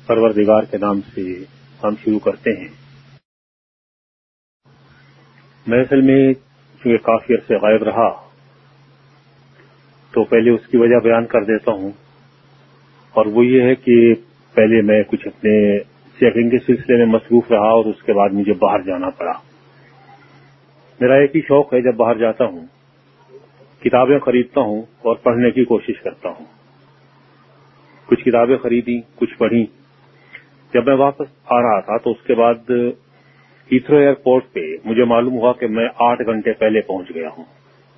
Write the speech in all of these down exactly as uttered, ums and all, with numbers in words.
پروردگار کے نام سے ہم شروع کرتے ہیں۔ میں اصل میں چونکہ کافی عرصے غائب رہا تو پہلے اس کی وجہ بیان کر دیتا ہوں، اور وہ یہ ہے کہ پہلے میں کچھ اپنے چیکنگ کے سلسلے میں مصروف رہا اور اس کے بعد مجھے باہر جانا پڑا۔ میرا ایک ہی شوق ہے، جب باہر جاتا ہوں کتابیں خریدتا ہوں اور پڑھنے کی کوشش کرتا ہوں۔ کچھ کتابیں خریدی، کچھ پڑھی۔ جب میں واپس آ رہا تھا تو اس کے بعد ہیتھرو ایئرپورٹ پہ مجھے معلوم ہوا کہ میں آٹھ گھنٹے پہلے پہنچ گیا ہوں،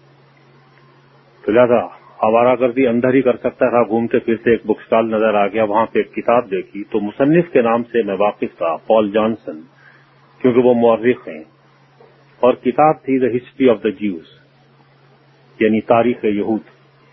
تو لہذا آوارہ گردی اندر ہی کر سکتا تھا، گھومتے پھرتے ایک بک اسٹال نظر آ گیا، وہاں پہ ایک کتاب دیکھی تو مصنف کے نام سے میں واقف تھا، پال جانسن، کیونکہ وہ مورخ ہیں، اور کتاب تھی the history of the Jews, یعنی تاریخ یہود۔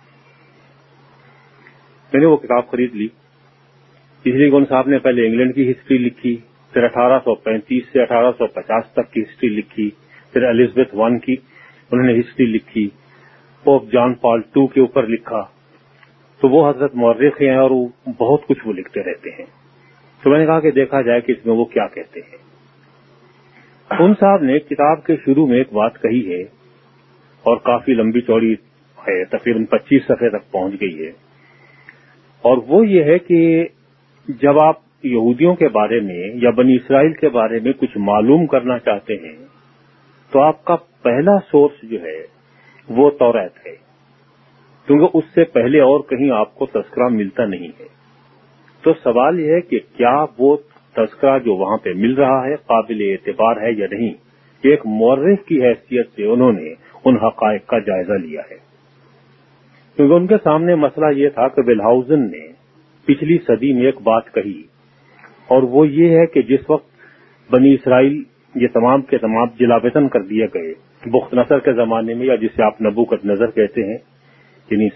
میں نے وہ کتاب خرید لی، اس لیے کہ ان صاحب نے پہلے انگلینڈ کی ہسٹری لکھی، پھر اٹھارہ سو پینتیس سے اٹھارہ سو پچاس تک کی ہسٹری لکھی، پھر ایلزابتھ ون کی انہوں نے ہسٹری لکھی، پوپ جان پال ٹو کے اوپر لکھا، تو وہ حضرت مورخ ہیں اور وہ بہت کچھ وہ لکھتے رہتے ہیں۔ تو میں نے کہا کہ دیکھا جائے کہ اس میں وہ کیا کہتے ہیں۔ ان صاحب نے کتاب کے شروع میں ایک بات کہی ہے اور کافی لمبی چوڑی ہے، تقریباً پچیس صفحے تک پہنچ گئی ہے، اور وہ یہ ہے کہ جب آپ یہودیوں کے بارے میں یا بنی اسرائیل کے بارے میں کچھ معلوم کرنا چاہتے ہیں تو آپ کا پہلا سورس جو ہے وہ توریت ہے، کیونکہ اس سے پہلے اور کہیں آپ کو تذکرہ ملتا نہیں ہے۔ تو سوال یہ ہے کہ کیا وہ تذکرہ جو وہاں پہ مل رہا ہے قابل اعتبار ہے یا نہیں۔ ایک مورخ کی حیثیت سے انہوں نے ان حقائق کا جائزہ لیا ہے، کیونکہ ان کے سامنے مسئلہ یہ تھا کہ ویلہاؤزن نے پچھلی صدی میں ایک بات کہی، اور وہ یہ ہے کہ جس وقت بنی اسرائیل یہ تمام کے تمام جلا وطن کر دیے گئے بخت نصر کے زمانے میں، یا جسے آپ نبوکت نظر کہتے ہیں، یعنی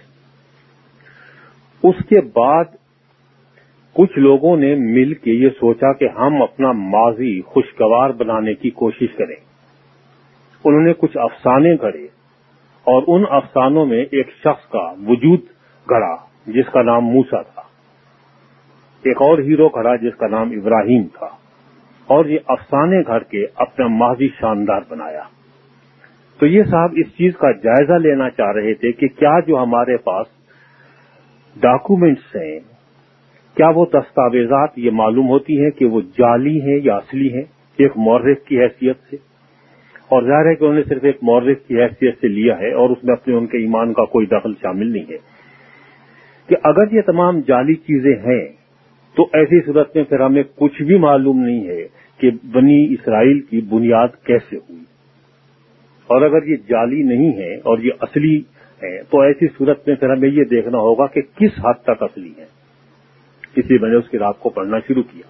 اس کے بعد کچھ لوگوں نے مل کے یہ سوچا کہ ہم اپنا ماضی خوشگوار بنانے کی کوشش کریں۔ انہوں نے کچھ افسانے گھڑے اور ان افسانوں میں ایک شخص کا وجود گھڑا جس کا نام موسیٰ تھا، ایک اور ہیرو کھڑا جس کا نام ابراہیم تھا، اور یہ افسانے گھڑ کے اپنا ماضی شاندار بنایا۔ تو یہ صاحب اس چیز کا جائزہ لینا چاہ رہے تھے کہ کیا جو ہمارے پاس ڈاکومنٹس ہیں، کیا وہ دستاویزات یہ معلوم ہوتی ہیں کہ وہ جعلی ہیں یا اصلی ہیں، ایک مورخ کی حیثیت سے۔ اور ظاہر ہے کہ انہوں نے صرف ایک مورخ کی حیثیت سے لیا ہے اور اس میں اپنے ان کے ایمان کا کوئی دخل شامل نہیں ہے، کہ اگر یہ تمام جعلی چیزیں ہیں تو ایسی صورت میں پھر ہمیں کچھ بھی معلوم نہیں ہے کہ بنی اسرائیل کی بنیاد کیسے ہوئی، اور اگر یہ جعلی نہیں ہے اور یہ اصلی ہے تو ایسی صورت میں پھر ہمیں یہ دیکھنا ہوگا کہ کس حد تک اصلی ہے۔ اس لیے میں نے اس کتاب کو پڑھنا شروع کیا۔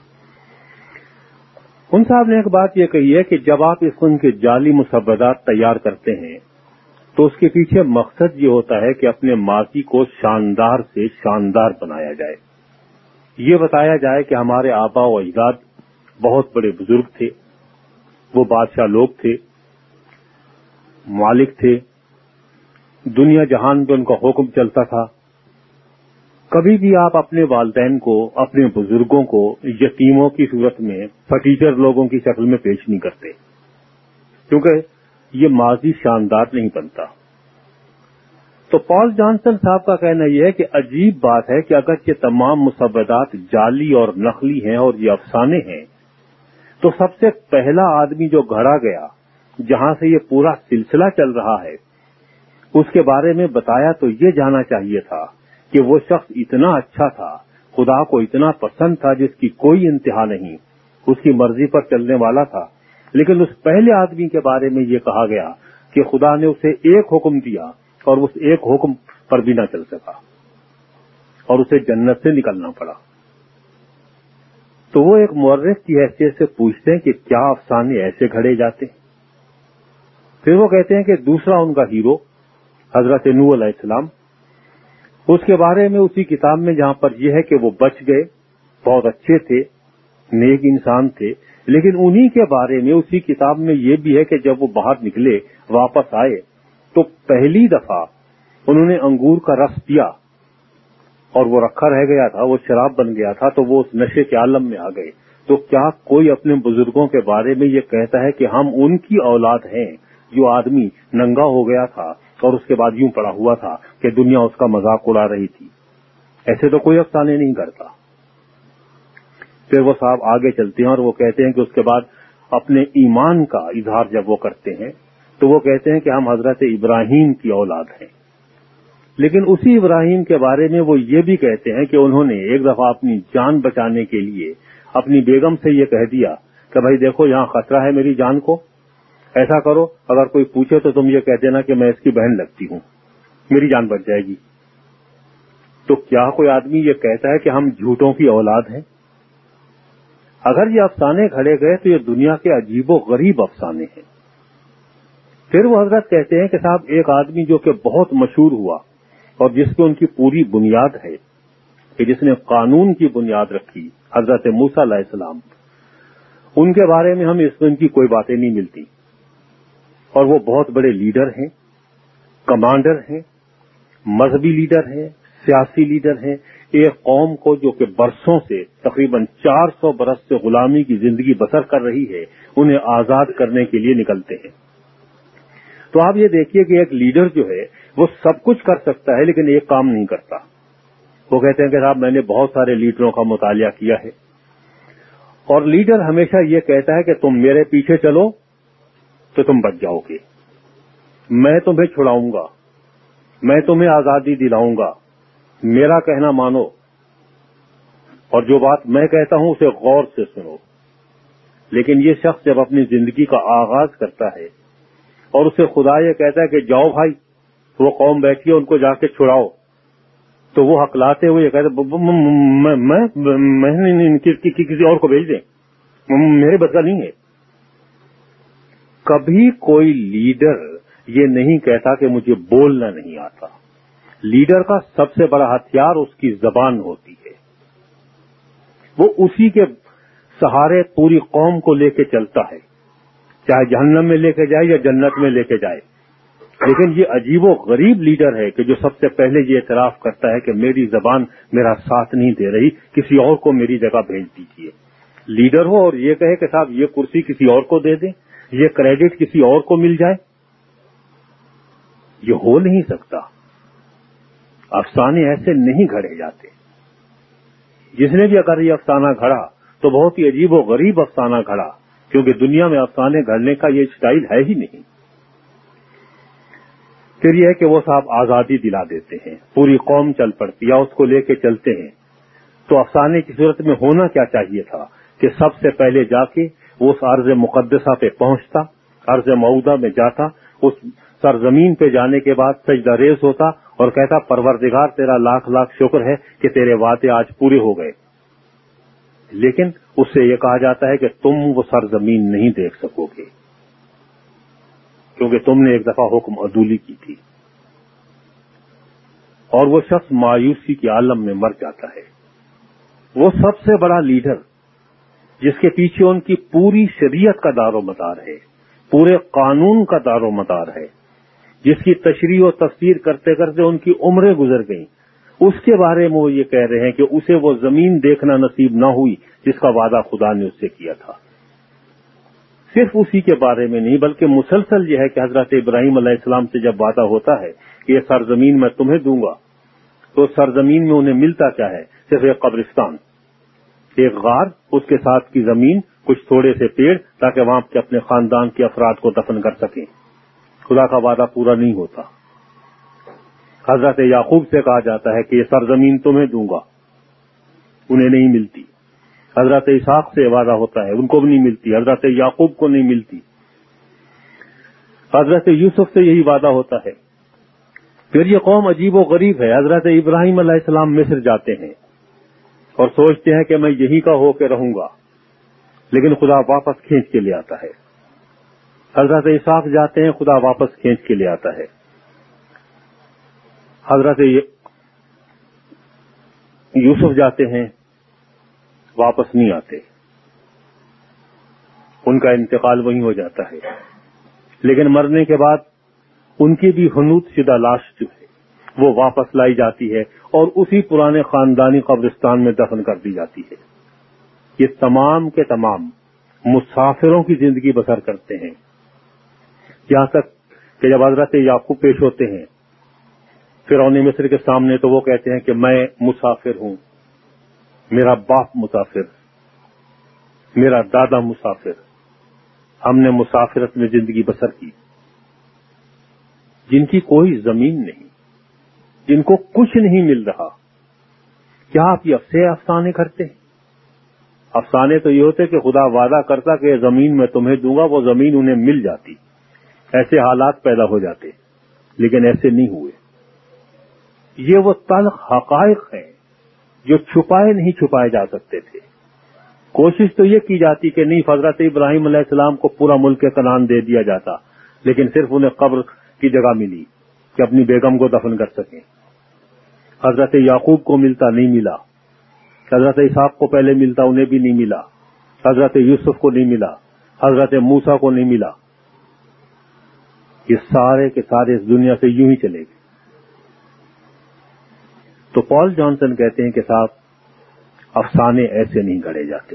ان صاحب نے ایک بات یہ کہی ہے کہ جب آپ اس قسم کے جعلی مسودات تیار کرتے ہیں تو اس کے پیچھے مقصد یہ ہوتا ہے کہ اپنے ماضی کو شاندار سے شاندار بنایا جائے، یہ بتایا جائے کہ ہمارے آبا و اجداد بہت بڑے بزرگ تھے، وہ بادشاہ لوگ تھے، مالک تھے، دنیا جہان پہ ان کا حکم چلتا تھا۔ کبھی بھی آپ اپنے والدین کو، اپنے بزرگوں کو یتیموں کی صورت میں فٹیچر لوگوں کی شکل میں پیش نہیں کرتے، کیونکہ یہ ماضی شاندار نہیں بنتا۔ تو پال جانسن صاحب کا کہنا یہ ہے کہ عجیب بات ہے کہ اگر یہ تمام مسودات جعلی اور نقلی ہیں اور یہ افسانے ہیں تو سب سے پہلا آدمی جو گھڑا گیا، جہاں سے یہ پورا سلسلہ چل رہا ہے، اس کے بارے میں بتایا تو یہ جانا چاہیے تھا کہ وہ شخص اتنا اچھا تھا، خدا کو اتنا پسند تھا جس کی کوئی انتہا نہیں، اس کی مرضی پر چلنے والا تھا، لیکن اس پہلے آدمی کے بارے میں یہ کہا گیا کہ خدا نے اسے ایک حکم دیا اور اس ایک حکم پر بھی نہ چل سکا اور اسے جنت سے نکلنا پڑا۔ تو وہ ایک مورخ کی حیثیت سے پوچھتے ہیں کہ کیا افسانے ایسے گھڑے جاتے ہیں؟ پھر وہ کہتے ہیں کہ دوسرا ان کا ہیرو حضرت نوح علیہ السلام، اس کے بارے میں اسی کتاب میں جہاں پر یہ ہے کہ وہ بچ گئے، بہت اچھے تھے، نیک انسان تھے، لیکن انہی کے بارے میں اسی کتاب میں یہ بھی ہے کہ جب وہ باہر نکلے، واپس آئے، تو پہلی دفعہ انہوں نے انگور کا رس پیا اور وہ رکھا رہ گیا تھا، وہ شراب بن گیا تھا، تو وہ اس نشے کے عالم میں آ گئے. تو کیا کوئی اپنے بزرگوں کے بارے میں یہ کہتا ہے کہ ہم ان کی اولاد ہیں جو آدمی ننگا ہو گیا تھا اور اس کے بعد یوں پڑا ہوا تھا کہ دنیا اس کا مذاق اڑا رہی تھی؟ ایسے تو کوئی افسانے نہیں کرتا. پھر وہ صاحب آگے چلتے ہیں اور وہ کہتے ہیں کہ اس کے بعد اپنے ایمان کا اظہار جب وہ کرتے ہیں تو وہ کہتے ہیں کہ ہم حضرت ابراہیم کی اولاد ہیں. لیکن اسی ابراہیم کے بارے میں وہ یہ بھی کہتے ہیں کہ انہوں نے ایک دفعہ اپنی جان بچانے کے لیے اپنی بیگم سے یہ کہہ دیا کہ بھائی دیکھو یہاں خطرہ ہے میری جان کو، ایسا کرو اگر کوئی پوچھے تو تم یہ کہہ دینا کہ میں اس کی بہن لگتی ہوں، میری جان بچ جائے گی. تو کیا کوئی آدمی یہ کہتا ہے کہ ہم جھوٹوں کی اولاد ہیں؟ اگر یہ افسانے گھڑے گئے تو یہ دنیا کے عجیب و غریب افسانے ہیں. پھر وہ حضرت کہتے ہیں کہ صاحب ایک آدمی جو کہ بہت مشہور ہوا اور جس کو ان کی پوری بنیاد ہے کہ جس نے قانون کی بنیاد رکھی، حضرت موسیٰ علیہ السلام، ان کے بارے میں ہم اس میں ان کی کوئی باتیں نہیں ملتی. اور وہ بہت بڑے لیڈر ہیں، کمانڈر ہیں، مذہبی لیڈر ہیں، سیاسی لیڈر ہیں. ایک قوم کو جو کہ برسوں سے تقریباً چار سو برس سے غلامی کی زندگی بسر کر رہی ہے، انہیں آزاد کرنے کے لیے نکلتے ہیں. تو آپ یہ دیکھیے کہ ایک لیڈر جو ہے وہ سب کچھ کر سکتا ہے لیکن ایک کام نہیں کرتا. وہ کہتے ہیں کہ صاحب میں نے بہت سارے لیڈروں کا مطالعہ کیا ہے اور لیڈر ہمیشہ یہ کہتا ہے کہ تم میرے پیچھے چلو تو تم بچ جاؤ گے، میں تمہیں چھڑاؤں گا، میں تمہیں آزادی دلاؤں گا، میرا کہنا مانو اور جو بات میں کہتا ہوں اسے غور سے سنو. لیکن یہ شخص جب اپنی زندگی کا آغاز کرتا ہے اور اسے خدا یہ کہتا ہے کہ جاؤ بھائی، وہ قوم بیٹھی ہے ان کو جا کے چھڑاؤ، تو وہ ہکلاتے ہوئے یہ کہتے میں کسی اور کو بھیج دیں، میرے بس کا نہیں ہے. کبھی کوئی لیڈر یہ نہیں کہتا کہ مجھے بولنا نہیں آتا. لیڈر کا سب سے بڑا ہتھیار اس کی زبان ہوتی ہے. وہ اسی کے سہارے پوری قوم کو لے کے چلتا ہے، چاہے جہنم میں لے کے جائے یا جنت میں لے کے جائے. لیکن یہ عجیب و غریب لیڈر ہے کہ جو سب سے پہلے یہ اعتراف کرتا ہے کہ میری زبان میرا ساتھ نہیں دے رہی، کسی اور کو میری جگہ بھیج دیجیے. لیڈر ہو اور یہ کہے کہ صاحب یہ کرسی کسی اور کو دے دیں، یہ کریڈٹ کسی اور کو مل جائے، یہ ہو نہیں سکتا. افسانے ایسے نہیں گھڑے جاتے. جس نے بھی اگر یہ افسانہ گھڑا تو بہت ہی عجیب و غریب افسانہ گھڑا، کیونکہ دنیا میں افسانے گھڑنے کا یہ اسٹائل ہے ہی نہیں. پھر یہ ہے کہ وہ صاحب آزادی دلا دیتے ہیں، پوری قوم چل پڑتی یا اس کو لے کے چلتے ہیں. تو افسانے کی صورت میں ہونا کیا چاہیے تھا کہ سب سے پہلے جا کے وہ اس ارض مقدسہ پہ پہنچتا، ارض موعودہ میں جاتا، اس سرزمین پہ جانے کے بعد سجدہ ریز ہوتا اور کہتا پروردگار تیرا لاکھ لاکھ شکر ہے کہ تیرے وعدے آج پورے ہو گئے. لیکن اس سے یہ کہا جاتا ہے کہ تم وہ سرزمین نہیں دیکھ سکو گے کیونکہ تم نے ایک دفعہ حکم عدولی کی تھی. اور وہ شخص مایوسی کے عالم میں مر جاتا ہے. وہ سب سے بڑا لیڈر جس کے پیچھے ان کی پوری شریعت کا دار و مدار ہے، پورے قانون کا دار و مدار ہے، جس کی تشریح و تفسیر کرتے کرتے ان کی عمریں گزر گئیں، اس کے بارے میں وہ یہ کہہ رہے ہیں کہ اسے وہ زمین دیکھنا نصیب نہ ہوئی جس کا وعدہ خدا نے اس سے کیا تھا. صرف اسی کے بارے میں نہیں بلکہ مسلسل یہ ہے کہ حضرت ابراہیم علیہ السلام سے جب وعدہ ہوتا ہے کہ یہ سرزمین میں تمہیں دوں گا، تو سرزمین میں انہیں ملتا کیا ہے؟ صرف ایک قبرستان، ایک غار، اس کے ساتھ کی زمین، کچھ تھوڑے سے پیڑ، تاکہ وہاں کے اپنے خاندان کے افراد کو دفن کر سکیں. خدا کا وعدہ پورا نہیں ہوتا. حضرت یعقوب سے کہا جاتا ہے کہ یہ سرزمین تمہیں دوں گا، انہیں نہیں ملتی. حضرت اسحاق سے وعدہ ہوتا ہے، ان کو بھی نہیں ملتی. حضرت یعقوب کو نہیں ملتی. حضرت یوسف سے یہی وعدہ ہوتا ہے. پھر یہ قوم عجیب و غریب ہے. حضرت ابراہیم علیہ السلام مصر جاتے ہیں اور سوچتے ہیں کہ میں یہی کا ہو کے رہوں گا، لیکن خدا واپس کھینچ کے لے آتا ہے. حضرت اسحاق جاتے ہیں، خدا واپس کھینچ کے لے آتا ہے. حضرت یوسف جاتے ہیں، واپس نہیں آتے، ان کا انتقال وہیں ہو جاتا ہے. لیکن مرنے کے بعد ان کی بھی حنوط شدہ لاش جو ہے وہ واپس لائی جاتی ہے اور اسی پرانے خاندانی قبرستان میں دفن کر دی جاتی ہے۔ یہ تمام کے تمام مسافروں کی زندگی بسر کرتے ہیں، یہاں تک کہ جب حضرت یعقوب پیش ہوتے ہیں فرعون مصر کے سامنے تو وہ کہتے ہیں کہ میں مسافر ہوں، میرا باپ مسافر، میرا دادا مسافر، ہم نے مسافرت میں زندگی بسر کی۔ جن کی کوئی زمین نہیں، جن کو کچھ نہیں مل رہا، کیا آپ یہ افسے افسانے کرتے ہیں؟ افسانے تو یہ ہوتے کہ خدا وعدہ کرتا کہ زمین میں تمہیں دوں گا، وہ زمین انہیں مل جاتی، ایسے حالات پیدا ہو جاتے، لیکن ایسے نہیں ہوئے۔ یہ وہ تلخ حقائق ہیں جو چھپائے نہیں چھپائے جا سکتے تھے۔ کوشش تو یہ کی جاتی کہ نہیں حضرت ابراہیم علیہ السلام کو پورا ملک کنعان دے دیا جاتا، لیکن صرف انہیں قبر کی جگہ ملی کہ اپنی بیگم کو دفن کر سکیں۔ حضرت یعقوب کو ملتا نہیں ملا، حضرت اسحاق کو پہلے ملتا انہیں بھی نہیں ملا، حضرت یوسف کو نہیں ملا، حضرت موسیٰ کو نہیں ملا۔ یہ سارے کے سارے اس دنیا سے یوں ہی چلے گئے۔ تو پال جانسن کہتے ہیں کہ صاحب افسانے ایسے نہیں گڑھے جاتے،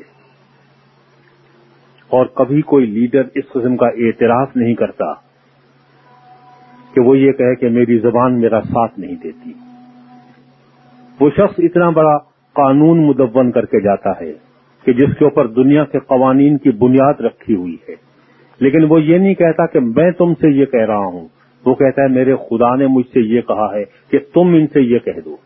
اور کبھی کوئی لیڈر اس قسم کا اعتراف نہیں کرتا کہ وہ یہ کہے کہ میری زبان میرا ساتھ نہیں دیتی۔ وہ شخص اتنا بڑا قانون مدون کر کے جاتا ہے کہ جس کے اوپر دنیا کے قوانین کی بنیاد رکھی ہوئی ہے، لیکن وہ یہ نہیں کہتا کہ میں تم سے یہ کہہ رہا ہوں، وہ کہتا ہے میرے خدا نے مجھ سے یہ کہا ہے کہ تم ان سے یہ کہہ دو۔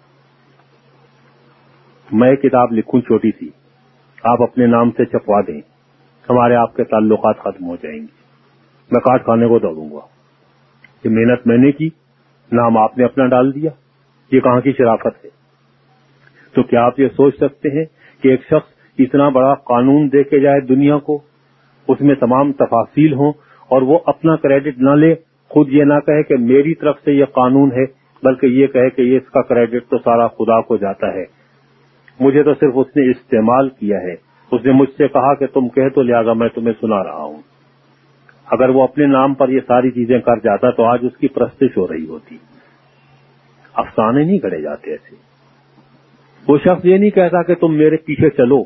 میں کتاب لکھوں چھوٹی سی، آپ اپنے نام سے چھپوا دیں، ہمارے آپ کے تعلقات ختم ہو جائیں گے، میں کاٹ کھانے کو دوڑوں گا۔ یہ محنت میں نے کی، نام آپ نے اپنا ڈال دیا، یہ کہاں کی شرافت ہے؟ تو کیا آپ یہ سوچ سکتے ہیں کہ ایک شخص اتنا بڑا قانون دے کے جائے دنیا کو، اس میں تمام تفاصیل ہوں، اور وہ اپنا کریڈٹ نہ لے، خود یہ نہ کہے کہ میری طرف سے یہ قانون ہے، بلکہ یہ کہے کہ یہ اس کا کریڈٹ تو سارا خدا کو جاتا ہے، مجھے تو صرف اس نے استعمال کیا ہے، اس نے مجھ سے کہا کہ تم کہہ تو لہذا میں تمہیں سنا رہا ہوں۔ اگر وہ اپنے نام پر یہ ساری چیزیں کر جاتا تو آج اس کی پرستش ہو رہی ہوتی۔ افسانے نہیں گڑھے جاتے ایسے۔ وہ شخص یہ نہیں کہتا کہ تم میرے پیچھے چلو،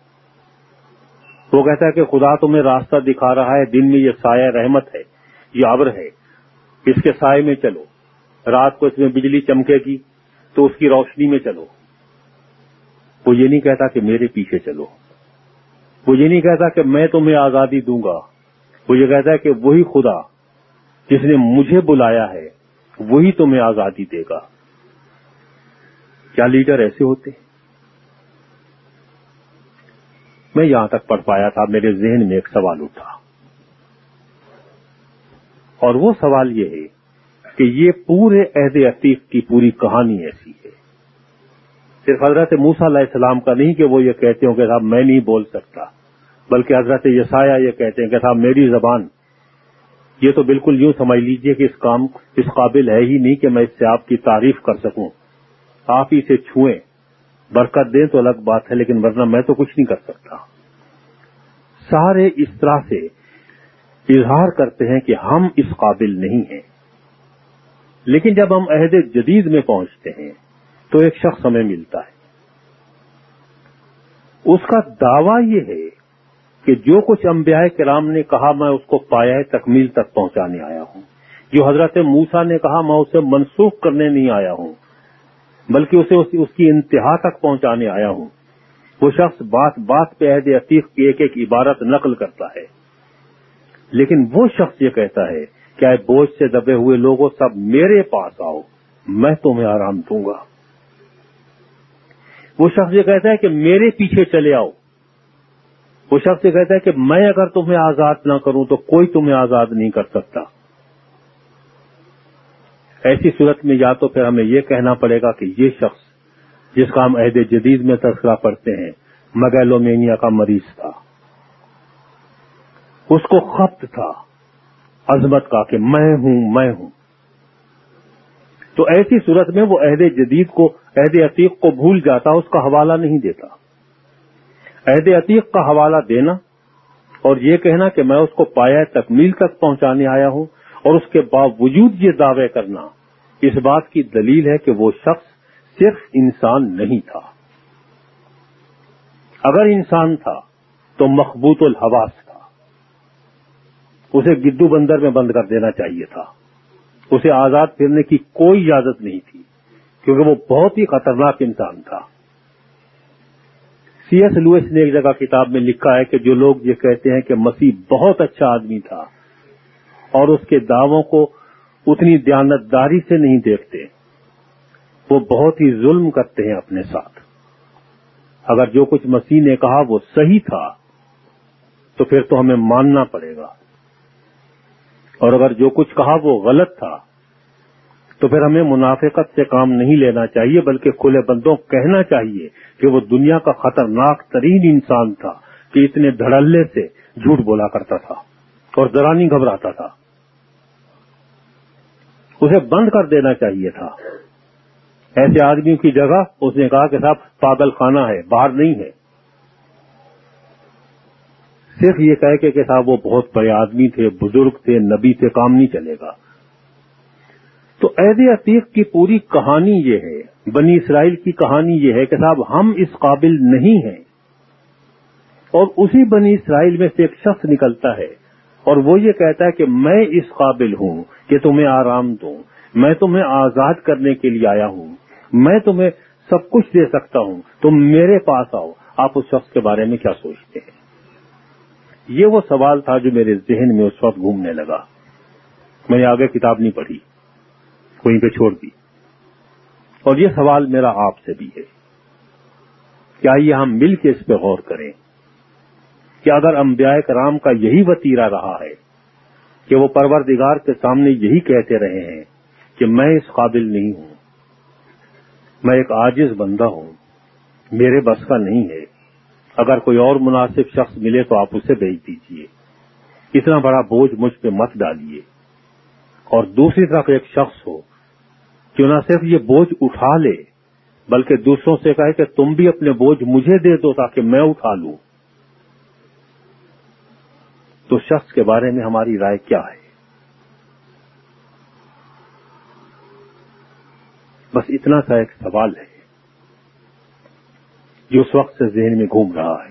وہ کہتا ہے کہ خدا تمہیں راستہ دکھا رہا ہے، دن میں یہ سایہ رحمت ہے، یہ ابر ہے، اس کے سائے میں چلو، رات کو اس میں بجلی چمکے گی تو اس کی روشنی میں چلو۔ وہ یہ نہیں کہتا کہ میرے پیچھے چلو، وہ یہ نہیں کہتا کہ میں تمہیں آزادی دوں گا، وہ یہ کہتا ہے کہ وہی خدا جس نے مجھے بلایا ہے وہی تمہیں آزادی دے گا۔ کیا لیڈر ایسے ہوتے؟ میں یہاں تک پڑھ پایا تھا، میرے ذہن میں ایک سوال اٹھا، اور وہ سوال یہ ہے کہ یہ پورے عہد عتیق کی پوری کہانی ایسی ہے، صرف حضرت موسیٰ علیہ السلام کا نہیں کہ وہ یہ کہتے ہوں کہ صاحب میں نہیں بول سکتا، بلکہ حضرت یسایہ یہ کہتے ہیں کہ صاحب میری زبان یہ تو بالکل یوں سمجھ لیجئے کہ اس کام اس قابل ہے ہی نہیں کہ میں اس سے آپ کی تعریف کر سکوں، آپ ہی سے چھوئیں برکت دیں تو الگ بات ہے، لیکن ورنہ میں تو کچھ نہیں کر سکتا۔ سارے اس طرح سے اظہار کرتے ہیں کہ ہم اس قابل نہیں ہیں، لیکن جب ہم عہد جدید میں پہنچتے ہیں تو ایک شخص ہمیں ملتا ہے، اس کا دعویٰ یہ ہے کہ جو کچھ انبیاء کرام نے کہا میں اس کو پایہ تکمیل تک پہنچانے آیا ہوں، جو حضرت موسیٰ نے کہا میں اسے منسوخ کرنے نہیں آیا ہوں بلکہ اسے اس کی انتہا تک پہنچانے آیا ہوں۔ وہ شخص بات بات پہ عہد عتیق کی ایک ایک عبارت نقل کرتا ہے، لیکن وہ شخص یہ کہتا ہے کہ اے بوجھ سے دبے ہوئے لوگوں سب میرے پاس آؤ، میں تمہیں آرام دوں گا۔ وہ شخص یہ کہتا ہے کہ میرے پیچھے چلے آؤ، وہ شخص یہ کہتا ہے کہ میں اگر تمہیں آزاد نہ کروں تو کوئی تمہیں آزاد نہیں کر سکتا۔ ایسی صورت میں یا تو پھر ہمیں یہ کہنا پڑے گا کہ یہ شخص جس کا ہم عہد جدید میں تذکرہ پڑھتے ہیں میگالومینیا کا مریض تھا، اس کو خبط تھا عظمت کا کہ میں ہوں میں ہوں، تو ایسی صورت میں وہ عہد جدید کو عہد عتیق کو بھول جاتا، اس کا حوالہ نہیں دیتا۔ عہد عتیق کا حوالہ دینا اور یہ کہنا کہ میں اس کو پایہ تکمیل تک پہنچانے آیا ہوں، اور اس کے باوجود یہ دعوے کرنا اس بات کی دلیل ہے کہ وہ شخص صرف انسان نہیں تھا. اگر انسان تھا تو مخبوط الحواس تھا. اسے گدو بندر میں بند کر دینا چاہیے تھا. اسے آزاد پھرنے کی کوئی اجازت نہیں تھی کیونکہ وہ بہت ہی خطرناک انسان تھا. سی ایس لوئس نے ایک جگہ کتاب میں لکھا ہے کہ جو لوگ یہ کہتے ہیں کہ مسیح بہت اچھا آدمی تھا اور اس کے دعووں کو اتنی دیانتداری سے نہیں دیکھتے، وہ بہت ہی ظلم کرتے ہیں اپنے ساتھ. اگر جو کچھ مسیح نے کہا وہ صحیح تھا تو پھر تو ہمیں ماننا پڑے گا، اور اگر جو کچھ کہا وہ غلط تھا تو پھر ہمیں منافقت سے کام نہیں لینا چاہیے، بلکہ کھلے بندوں کہنا چاہیے کہ وہ دنیا کا خطرناک ترین انسان تھا کہ اتنے دھڑلے سے جھوٹ بولا کرتا تھا اور ذرا نہیں گھبراتا تھا. اسے بند کر دینا چاہیے تھا. ایسے آدمیوں کی جگہ اس نے کہا کہ صاحب پاگل خانہ ہے، باہر نہیں ہے. صرف یہ کہہ کے کہ صاحب وہ بہت بڑے آدمی تھے، بزرگ تھے، نبی تھے، کام نہیں چلے گا. تو عہد عتیق کی پوری کہانی یہ ہے، بنی اسرائیل کی کہانی یہ ہے کہ صاحب ہم اس قابل نہیں ہیں، اور اسی بنی اسرائیل میں سے ایک شخص نکلتا ہے اور وہ یہ کہتا ہے کہ میں اس قابل ہوں کہ تمہیں آرام دوں، میں تمہیں آزاد کرنے کے لیے آیا ہوں، میں تمہیں سب کچھ دے سکتا ہوں، تم میرے پاس آؤ. آپ اس شخص کے بارے میں کیا سوچتے ہیں؟ یہ وہ سوال تھا جو میرے ذہن میں اس وقت گھومنے لگا. میں نے آگے کتاب نہیں پڑھی، وہیں پہ چھوڑ دی. اور یہ سوال میرا آپ سے بھی ہے کہ آئیے ہم مل کے اس پہ غور کریں کہ اگر انبیاء کرام کا یہی وتیرہ رہا ہے کہ وہ پروردگار کے سامنے یہی کہتے رہے ہیں کہ میں اس قابل نہیں ہوں، میں ایک عاجز بندہ ہوں، میرے بس کا نہیں ہے، اگر کوئی اور مناسب شخص ملے تو آپ اسے بھیج دیجیے، اتنا بڑا بوجھ مجھ پہ مت ڈالیے. اور دوسری طرف ایک شخص ہو جو نہ صرف یہ بوجھ اٹھا لے بلکہ دوسروں سے کہے کہ تم بھی اپنے بوجھ مجھے دے دو تاکہ میں اٹھا لوں. تو شخص کے بارے میں ہماری رائے کیا ہے؟ بس اتنا سا ایک سوال ہے جو اس وقت سے ذہن میں گھوم رہا ہے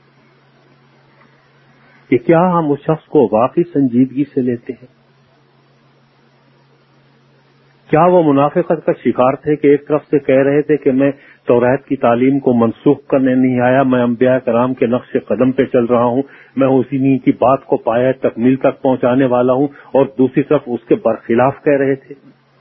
کہ کیا ہم اس شخص کو واقعی سنجیدگی سے لیتے ہیں؟ کیا وہ منافقت کا شکار تھے کہ ایک طرف سے کہہ رہے تھے کہ میں توریت کی تعلیم کو منسوخ کرنے نہیں آیا، میں انبیاء کرام کے نقش قدم پہ چل رہا ہوں، میں اسی کی بات کو پایا تکمیل تک پہنچانے والا ہوں، اور دوسری طرف اس کے برخلاف کہہ رہے تھے؟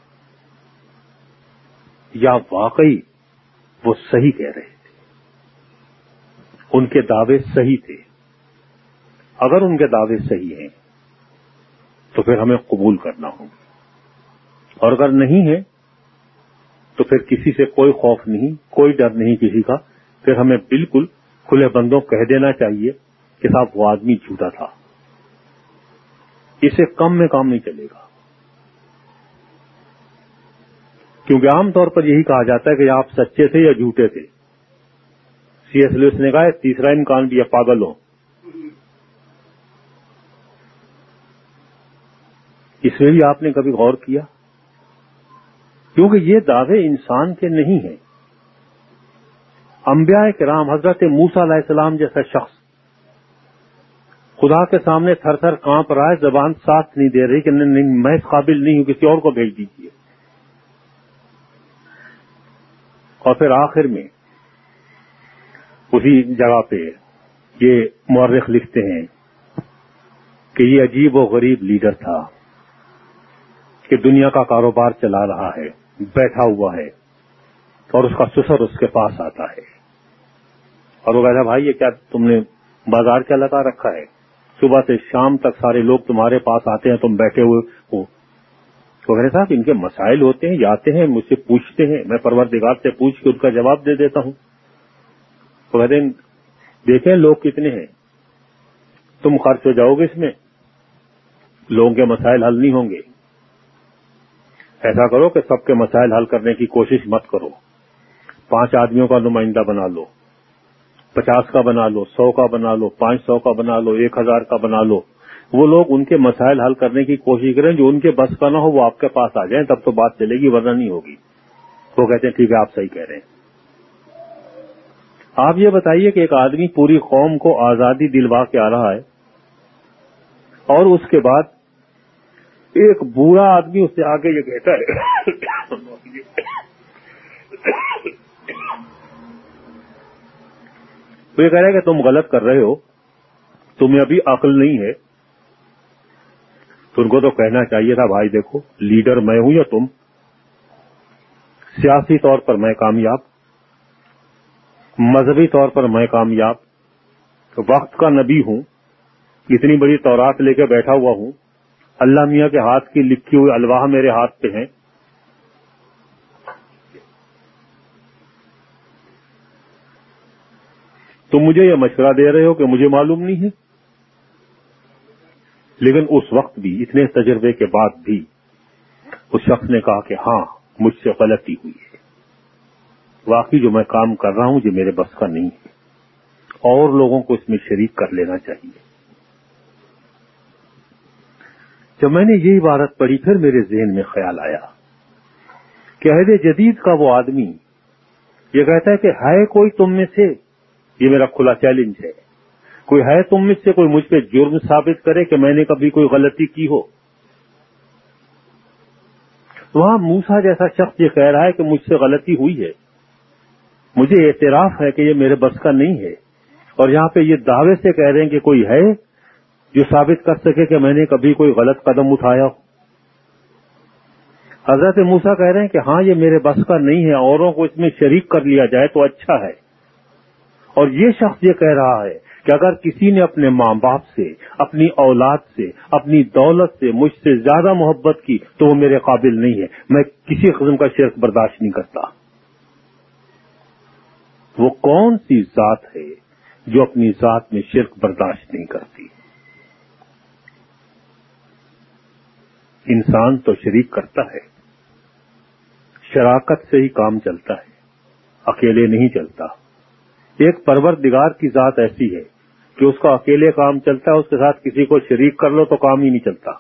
یا واقعی وہ صحیح کہہ رہے تھے، ان کے دعوے صحیح تھے؟ اگر ان کے دعوے صحیح ہیں تو پھر ہمیں قبول کرنا ہوگا، اور اگر نہیں ہے تو پھر کسی سے کوئی خوف نہیں، کوئی ڈر نہیں کسی کا. پھر ہمیں بالکل کھلے بندوں کہہ دینا چاہیے کہ صاحب وہ آدمی جھوٹا تھا. اسے کم میں کام نہیں چلے گا، کیونکہ عام طور پر یہی کہا جاتا ہے کہ آپ سچے تھے یا جھوٹے تھے. سی ایس لوئس نے کہا ہے تیسرا امکان بھی ہے پاگل ہو. اس میں بھی آپ نے کبھی غور کیا؟ کیونکہ یہ دعوے انسان کے نہیں ہیں. انبیاء کرام، حضرت موسیٰ علیہ السلام جیسا شخص خدا کے سامنے تھر تھر کانپ رہا ہے، زبان ساتھ نہیں دے رہی کہ نہیں, نہیں میں اس قابل نہیں ہوں، کسی اور کو بھیج دیجیے. اور پھر آخر میں اسی جگہ پہ یہ مورخ لکھتے ہیں کہ یہ عجیب و غریب لیڈر تھا کہ دنیا کا کاروبار چلا رہا ہے، بیٹھا ہوا ہے، اور اس کا سسر اس کے پاس آتا ہے اور وہ کہتا ہے بھائی یہ کیا تم نے بازار کیا لگا رکھا ہے؟ صبح سے شام تک سارے لوگ تمہارے پاس آتے ہیں، تم بیٹھے ہوئے ہو. تو کہتے صاحب ان کے مسائل ہوتے ہیں، یہ آتے ہیں مجھ سے پوچھتے ہیں، میں پروردگار سے پوچھ کے ان کا جواب دے دیتا ہوں. تو کہتے ہیں دیکھیں لوگ کتنے ہیں، تم خرچ ہو جاؤ گے اس میں، لوگوں کے مسائل حل نہیں ہوں گے. ایسا کرو کہ سب کے مسائل حل کرنے کی کوشش مت کرو، پانچ آدمیوں کا نمائندہ بنا لو، پچاس کا بنا لو، سو کا بنا لو، پانچ سو کا بنا لو، ایک ہزار کا بنا لو، وہ لوگ ان کے مسائل حل کرنے کی کوشش کریں، جو ان کے بس کا نہ ہو وہ آپ کے پاس آ جائیں، تب تو بات چلے گی، ورنہ نہیں ہوگی۔ وہ کہتے ہیں ٹھیک ہے آپ صحیح کہہ رہے ہیں۔ آپ یہ بتائیے کہ ایک آدمی پوری قوم کو آزادی دلوا کے آ رہا ہے، اور اس کے بعد ایک بوڑھا آدمی اس سے آگے یہ کہتا ہے وہ یہ کہہ رہا ہے کہ تم غلط کر رہے ہو، تمہیں ابھی عقل نہیں ہے۔ تم کو تو کہنا چاہیے تھا بھائی دیکھو لیڈر میں ہوں یا تم، سیاسی طور پر میں کامیاب، مذہبی طور پر میں کامیاب، وقت کا نبی ہوں، اتنی بڑی تورات لے کے بیٹھا ہوا ہوں، اللہ میاں کے ہاتھ کی لکھی ہوئی الواح میرے ہاتھ پہ ہیں، تم مجھے یہ مشورہ دے رہے ہو کہ مجھے معلوم نہیں ہے۔ لیکن اس وقت بھی اتنے تجربے کے بعد بھی اس شخص نے کہا کہ ہاں مجھ سے غلطی ہوئی ہے، واقعی جو میں کام کر رہا ہوں جو میرے بس کا نہیں ہے، اور لوگوں کو اس میں شریک کر لینا چاہیے۔ جب میں نے یہ عبارت پڑھی پھر میرے ذہن میں خیال آیا کہ عہد جدید کا وہ آدمی یہ کہتا ہے کہ ہے کوئی تم میں سے، یہ میرا کھلا چیلنج ہے، کوئی ہے تم میں سے کوئی مجھ پہ جرم ثابت کرے کہ میں نے کبھی کوئی غلطی کی ہو۔ وہاں موسیٰ جیسا شخص یہ کہہ رہا ہے کہ مجھ سے غلطی ہوئی ہے، مجھے اعتراف ہے کہ یہ میرے بس کا نہیں ہے، اور یہاں پہ یہ دعوے سے کہہ رہے ہیں کہ کوئی ہے جو ثابت کر سکے کہ میں نے کبھی کوئی غلط قدم اٹھایا ہو۔ حضرت موسیٰ کہہ رہے ہیں کہ ہاں یہ میرے بس کا نہیں ہے، اوروں کو اس میں شریک کر لیا جائے تو اچھا ہے۔ اور یہ شخص یہ کہہ رہا ہے کہ اگر کسی نے اپنے ماں باپ سے، اپنی اولاد سے، اپنی دولت سے مجھ سے زیادہ محبت کی تو وہ میرے قابل نہیں ہے، میں کسی قسم کا شرک برداشت نہیں کرتا۔ وہ کون سی ذات ہے جو اپنی ذات میں شرک برداشت نہیں کرتی؟ انسان تو شریک کرتا ہے، شراکت سے ہی کام چلتا ہے، اکیلے نہیں چلتا۔ ایک پروردگار کی ذات ایسی ہے کہ اس کا اکیلے کام چلتا ہے، اس کے ساتھ کسی کو شریک کر لو تو کام ہی نہیں چلتا،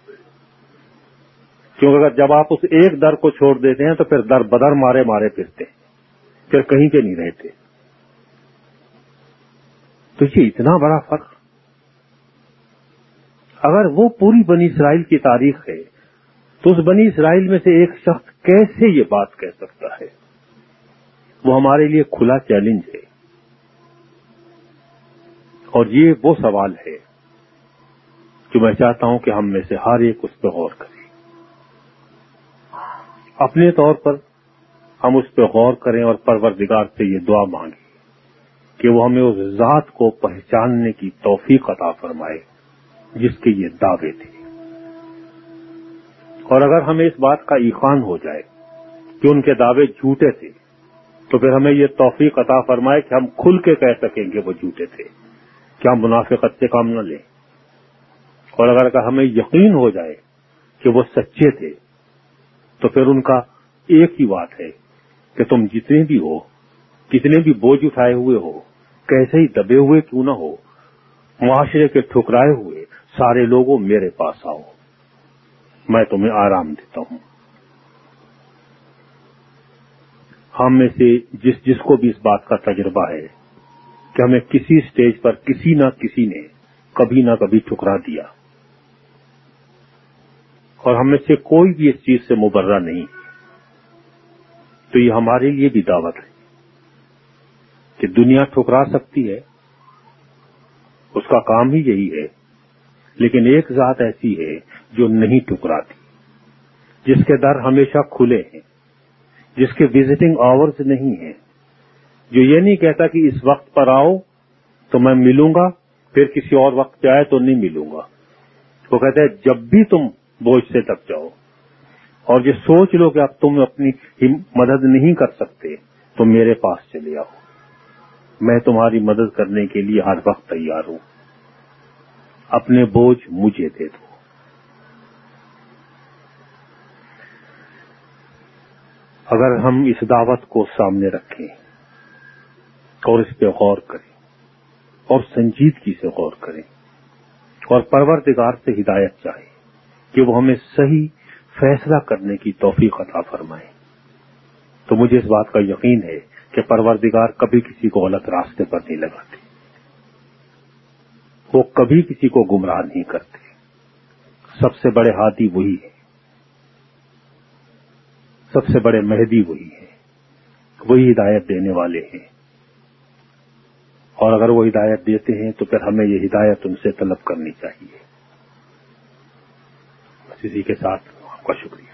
کیونکہ اگر جب آپ اس ایک در کو چھوڑ دیتے ہیں تو پھر در بدر مارے مارے پھرتے ہیں، پھر کہیں کے نہیں رہتے۔ تو یہ اتنا بڑا فرق، اگر وہ پوری بنی اسرائیل کی تاریخ ہے تو اس بنی اسرائیل میں سے ایک شخص کیسے یہ بات کہہ سکتا ہے؟ وہ ہمارے لیے کھلا چیلنج ہے، اور یہ وہ سوال ہے جو میں چاہتا ہوں کہ ہم میں سے ہر ایک اس پہ غور کرے۔ اپنے طور پر ہم اس پہ غور کریں اور پروردگار سے یہ دعا مانگیں کہ وہ ہمیں اس ذات کو پہچاننے کی توفیق عطا فرمائے جس کے یہ دعوے تھے۔ اور اگر ہمیں اس بات کا ایقان ہو جائے کہ ان کے دعوے جھوٹے تھے تو پھر ہمیں یہ توفیق عطا فرمائے کہ ہم کھل کے کہہ سکیں کہ وہ جھوٹے تھے، کہ ہم منافقت سے کام نہ لیں۔ اور اگر ہمیں یقین ہو جائے کہ وہ سچے تھے تو پھر ان کا ایک ہی بات ہے کہ تم جتنے بھی ہو، کتنے بھی بوجھ اٹھائے ہوئے ہو، کیسے ہی دبے ہوئے کیوں نہ ہو، معاشرے کے ٹھکرائے ہوئے سارے لوگوں میرے پاس آؤ، میں تمہیں آرام دیتا ہوں۔ ہم میں سے جس جس کو بھی اس بات کا تجربہ ہے کہ ہمیں کسی سٹیج پر کسی نہ کسی نے کبھی نہ کبھی ٹھکرا دیا، اور ہم میں سے کوئی بھی اس چیز سے مبرہ نہیں، تو یہ ہمارے لیے بھی دعوت ہے کہ دنیا ٹھکرا سکتی ہے، اس کا کام ہی یہی ہے، لیکن ایک ذات ایسی ہے جو نہیں ٹکراتی، جس کے در ہمیشہ کھلے ہیں، جس کے وزٹنگ آورز نہیں ہیں، جو یہ نہیں کہتا کہ اس وقت پر آؤ تو میں ملوں گا، پھر کسی اور وقت پہ آئے تو نہیں ملوں گا۔ وہ کہتا ہے جب بھی تم بوجھ سے تک جاؤ اور یہ سوچ لو کہ اب تم اپنی مدد نہیں کر سکتے تو میرے پاس چلے آؤ، میں تمہاری مدد کرنے کے لیے ہر وقت تیار ہوں، اپنے بوجھ مجھے دے دو۔ اگر ہم اس دعوت کو سامنے رکھیں اور اس پہ غور کریں اور سنجیدگی سے غور کریں اور پروردگار سے ہدایت چاہے کہ وہ ہمیں صحیح فیصلہ کرنے کی توفیق عطا فرمائے. تو مجھے اس بات کا یقین ہے کہ پروردگار کبھی کسی کو غلط راستے پر نہیں لگاتے، وہ کبھی کسی کو گمراہ نہیں کرتے. سب سے بڑے ہادی وہی ہے، سب سے بڑے مہدی وہی ہے، وہی ہدایت دینے والے ہیں. اور اگر وہ ہدایت دیتے ہیں تو پھر ہمیں یہ ہدایت ان سے طلب کرنی چاہیے. بس اسی کے ساتھ آپ کا شکریہ.